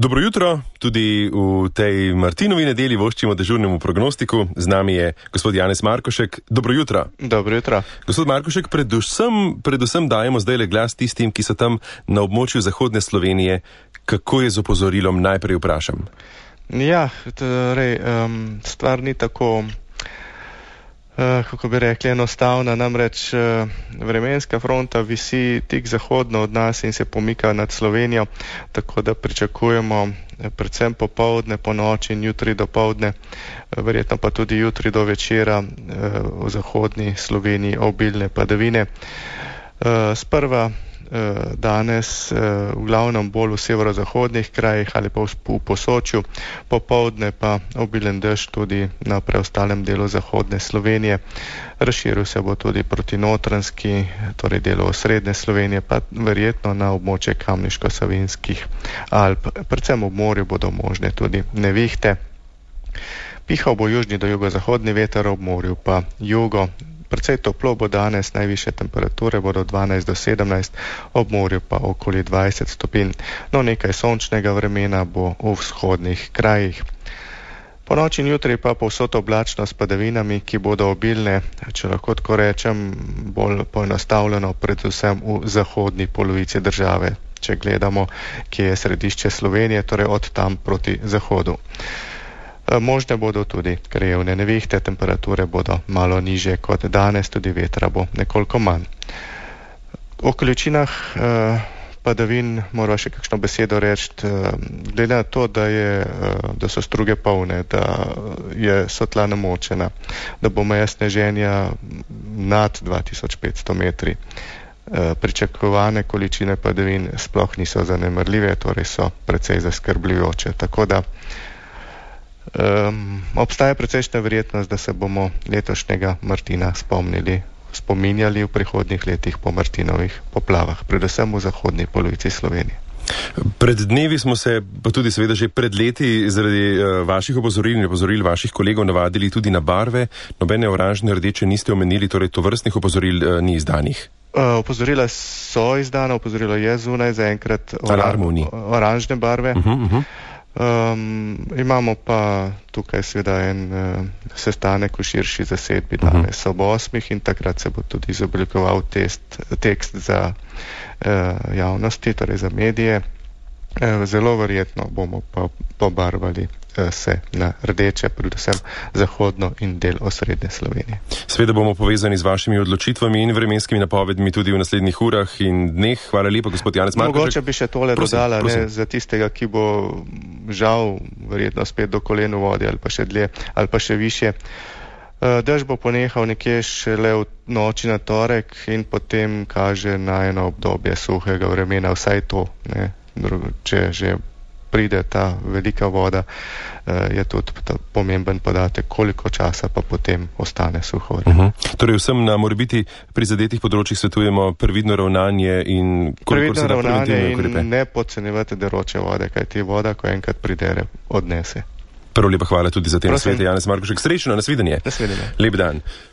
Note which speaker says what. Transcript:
Speaker 1: Dobro jutro, tudi v tej Martinovi nedeli voščimo dežurnemu prognostiku. Z nami je gospod Janez Markošek. Dobro jutro.
Speaker 2: Dobro jutro.
Speaker 1: Gospod Markošek, predvsem dajemo zdaj le glas tistim, ki so tam na območju zahodne Slovenije. Kako je z opozorilom, najprej vprašam?
Speaker 2: Ja, torej, stvar ni tako, kako bi rekli, enostavna. Namreč vremenska fronta visi tik zahodno od nas in se pomika nad Slovenijo, tako da pričakujemo predvsem popoldne, po noči in jutri do povdne, verjetno pa tudi jutri do večera v zahodni Sloveniji obilne padavine. Sprva danes v glavnem bolj v severozahodnih krajih ali pa v Posočju, popoldne pa obilen dež tudi na preostalem delu zahodne Slovenije. Razširil se bo tudi proti Notranjski, torej delu osrednje Slovenije, pa verjetno na območje Kamniško-Savinjskih Alp. Predvsem ob morju bodo možne tudi nevihte. Pihal bo južni do jugozahodni veter, ob morju pa jugo. Precej toplo bo danes, najvišje temperature bodo 12 do 17, ob morju pa okoli 20 stopinj. No, nekaj sončnega vremena bo v vzhodnih krajih. Po noči in jutri pa povsod oblačno s padavinami, ki bodo obilne, če lahko tako rečem, bolj poenostavljeno, predvsem v zahodni polovici države, če gledamo, kje je središče Slovenije, torej od tam proti zahodu. Možne bodo tudi krajevne nevihte, temperature bodo malo niže kot danes, tudi vetra bo nekoliko manj. O količinah padavin moramo še kakšno besedo reči. Glede na to, da so struge polne, da so tla namočena, da bo meja sneženja nad 2500 metri. Pričakovane količine padavin sploh niso zanemarljive, torej so precej zaskrbljujoče. Tako da obstaja precejšnja verjetnost, da se bomo letošnjega Martina spominjali v prihodnjih letih po Martinovih poplavah, predvsem v zahodni polovici Slovenije.
Speaker 1: Pred dnevi smo se, pa tudi seveda že pred leti, zaradi vaših opozoril in opozoril vaših kolegov navadili tudi na barve. Nobene oranžne, rdeče niste omenili, torej tovrstnih opozoril ni izdanih.
Speaker 2: Opozorila so izdana, opozorilo je zunaj, zaenkrat oranžne barve. Imamo pa tukaj seveda en sestanek v širši zasedbi danes ob 8 in takrat se bo tudi izoblikoval tekst za javnosti, torej za medije. Zelo verjetno bomo pa pobarvali se na rdeče, predvsem zahodno in del osrednje Slovenije.
Speaker 1: Sveda bomo povezani z vašimi odločitvami in vremenskimi napovedmi tudi v naslednjih urah in dneh. Hvala lepa, gospod Janez Markošek.
Speaker 2: Mogoče bi še tole dodala, za tistega, ki bo žal verjetno spet do kolen v vodi ali pa še dlje ali pa še više. Dež bo ponehal nekje šele v noči na torek in potem kaže na eno obdobje suhega vremena, vsaj to, ne. Če že pride ta velika voda, je tudi pomemben podatek, koliko časa pa potem ostane suho vreme.
Speaker 1: Torej vsem na morebiti prizadetih področjih svetujemo previdno ravnanje in kolikor se da preventivne ukrepe.
Speaker 2: In ne podcenjevati deroče vode, kajti voda, ko enkrat pridere, odnese.
Speaker 1: Prvo lepa hvala tudi za te nasvete, Janez Markošek. Srečno, nasvidenje.
Speaker 2: Nasvidenje.
Speaker 1: Lep dan.